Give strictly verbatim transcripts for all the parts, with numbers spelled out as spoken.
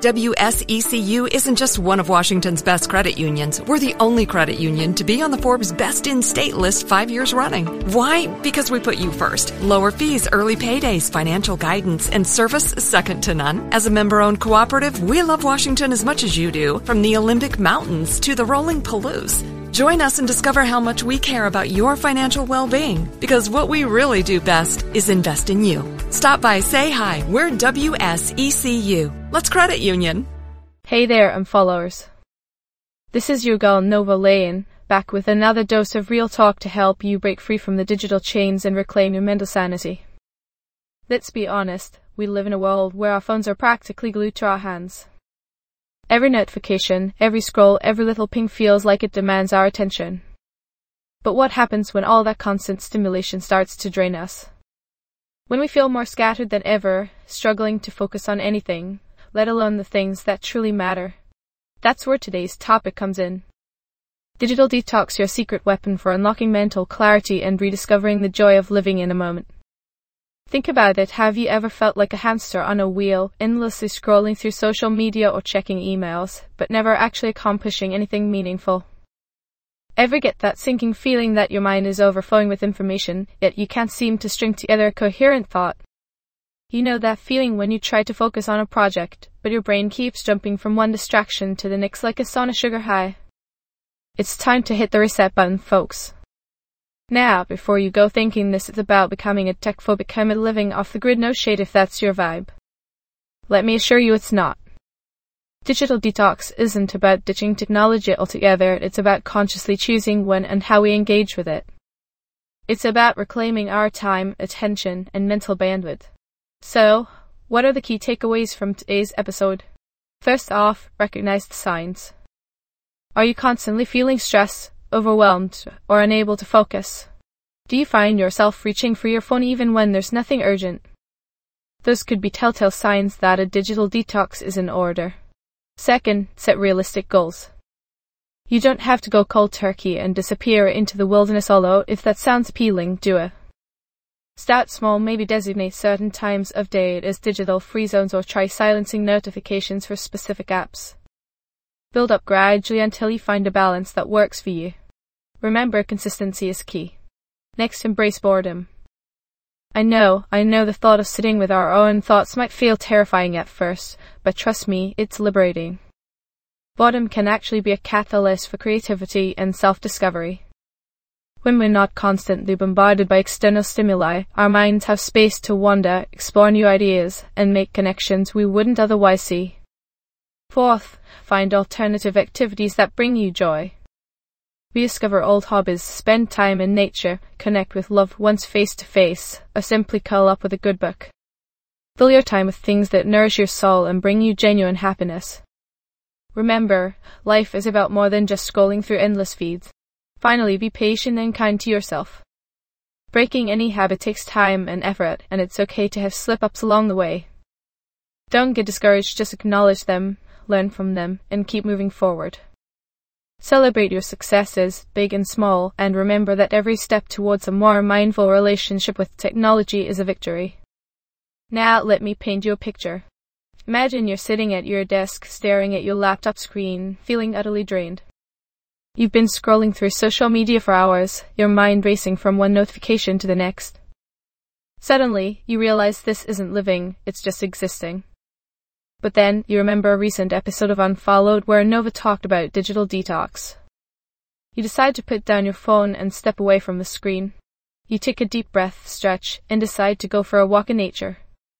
W S E C U isn't just one of Washington's best credit unions. We're the only credit union to be on the Forbes Best in State list five years running. Why? Because we put you first. Lower fees, early paydays, financial guidance, and service second to none. As a member-owned cooperative, we love Washington as much as you do, from the Olympic Mountains to the rolling Palouse. Join us and discover how much we care about your financial well-being, because what we really do best is invest in you. Stop by, say hi. We're W S E C U. Let's credit union. Hey there, and followers. This is your girl Nova Lane, back with another dose of real talk to help you break free from the digital chains and reclaim your mental sanity. Let's be honest, we live in a world where our phones are practically glued to our hands. Every notification, every scroll, every little ping feels like it demands our attention. But what happens when all that constant stimulation starts to drain us? When we feel more scattered than ever, struggling to focus on anything, let alone the things that truly matter. That's where today's topic comes in. Digital detox, your secret weapon for unlocking mental clarity and rediscovering the joy of living in a moment. Think about it. Have you ever felt like a hamster on a wheel, endlessly scrolling through social media or checking emails, but never actually accomplishing anything meaningful? Ever get that sinking feeling that your mind is overflowing with information, yet you can't seem to string together a coherent thought? You know that feeling when you try to focus on a project, but your brain keeps jumping from one distraction to the next like a sauna sugar high? It's time to hit the reset button, folks. Now, before you go thinking this is about becoming a tech-phobic hermit living off the grid, no shade if that's your vibe. Let me assure you it's not. Digital detox isn't about ditching technology altogether, it's about consciously choosing when and how we engage with it. It's about reclaiming our time, attention, and mental bandwidth. So, what are the key takeaways from today's episode? First off, recognize the signs. Are you constantly feeling stress, overwhelmed, or unable to focus? Do you find yourself reaching for your phone even when there's nothing urgent? Those could be telltale signs that a digital detox is in order. Second, set realistic goals. You don't have to go cold turkey and disappear into the wilderness, although if that sounds appealing, do it. Start small, maybe designate certain times of day as digital free zones or try silencing notifications for specific apps. Build up gradually until you find a balance that works for you. Remember, consistency is key. Next, embrace boredom. I know, I know the thought of sitting with our own thoughts might feel terrifying at first, but trust me, it's liberating. Boredom can actually be a catalyst for creativity and self-discovery. When we're not constantly bombarded by external stimuli, our minds have space to wander, explore new ideas, and make connections we wouldn't otherwise see. Fourth, find alternative activities that bring you joy. Rediscover old hobbies, spend time in nature, connect with loved ones face to face, or simply curl up with a good book. Fill your time with things that nourish your soul and bring you genuine happiness. Remember, life is about more than just scrolling through endless feeds. Finally, be patient and kind to yourself. Breaking any habit takes time and effort, and it's okay to have slip-ups along the way. Don't get discouraged, just acknowledge them, learn from them, and keep moving forward. Celebrate your successes, big and small, and remember that every step towards a more mindful relationship with technology is a victory. Now, let me paint you a picture. Imagine you're sitting at your desk, staring at your laptop screen, feeling utterly drained. You've been scrolling through social media for hours, your mind racing from one notification to the next. Suddenly, you realize this isn't living, it's just existing. But then, you remember a recent episode of Unfollowed where Nova talked about digital detox. You decide to put down your phone and step away from the screen. You take a deep breath, stretch, and decide to go for a walk in nature.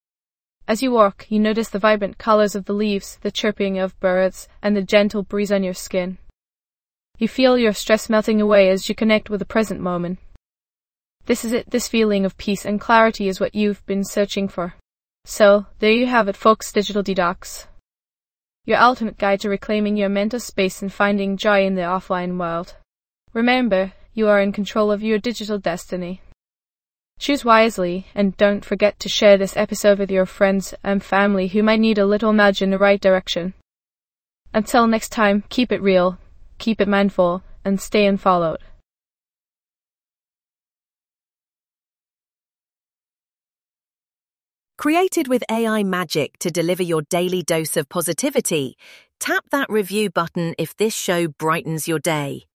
As you walk, you notice the vibrant colors of the leaves, the chirping of birds, and the gentle breeze on your skin. You feel your stress melting away as you connect with the present moment. This is it, this feeling of peace and clarity is what you've been searching for. So, there you have it, folks, Digital Detox. Your ultimate guide to reclaiming your mental space and finding joy in the offline world. Remember, you are in control of your digital destiny. Choose wisely, and don't forget to share this episode with your friends and family who might need a little nudge in the right direction. Until next time, keep it real, keep it mindful, and stay unfollowed. Created with A I magic to deliver your daily dose of positivity, tap that review button if this show brightens your day.